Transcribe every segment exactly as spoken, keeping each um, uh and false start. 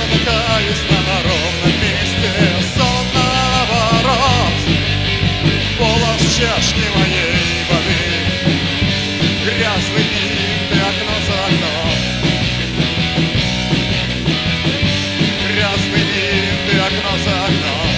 спотыкаюсь на ровном месте. Сон наоборот, полос чашки моей воды. Грязный вид и окно за окном. Грязный вид и окно за окном.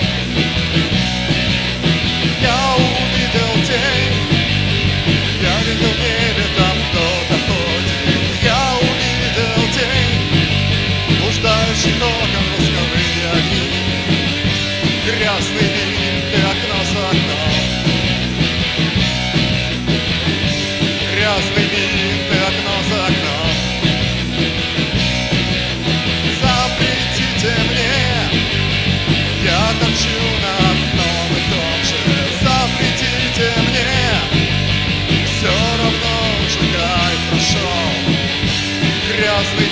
Я увидел тень, я видел в небе, там кто-то ходит. Я увидел тень, блуждающих окон восковые огни. Грязный вид и окно за окном. Грязный вид и окно за окном. Запретите мне, я торчу на одном и том же. Запретите мне, все равно уже кайф прошел. Грязный